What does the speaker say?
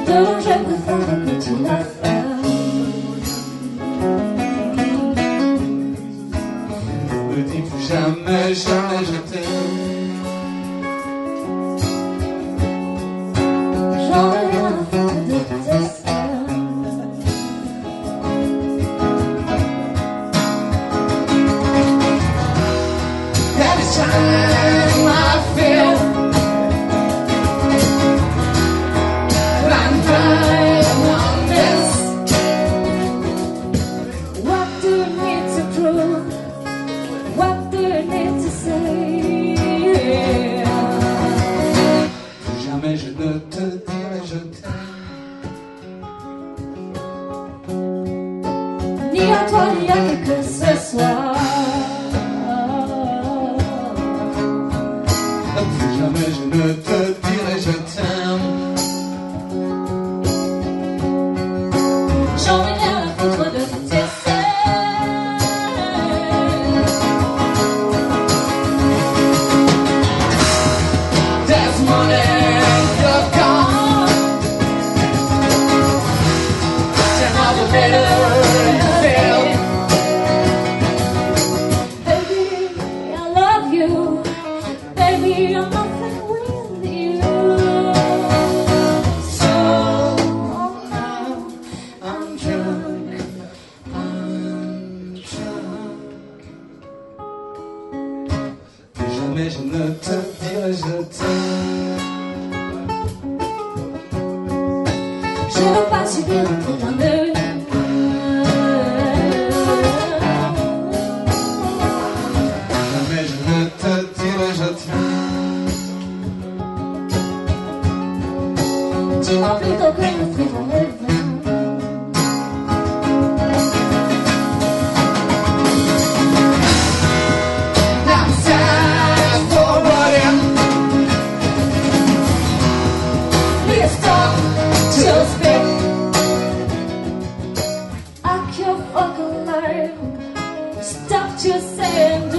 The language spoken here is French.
dont je préfère que tu l'as fait. Ne me dis plus jamais, jamais je t'aime. J'en ai rien à foutre de tes scènes. Every time I feel that I'm crying on this. What do you need to prove? What do you need to say? Plus jamais je ne te dirai je t'aime. Ni à toi ni à qui que ce soit. Plus jamais je ne te dirai je t'aime. J'en ai rien à foutre de tes scènes. This morning you're gone. Turn out the better you feel. Baby, I love you. Baby, I'm nothing with you. So now I'm drunk. Plus jamais je ne te dirai je t'aime. Je veux pas subir tes larmes. Jamais je ne te dirai je t'aime. Dis-moi plutôt que le frivole est vain. I'm sad for what I'm. Please stop to speak. Act your fucking life. Stop just saying.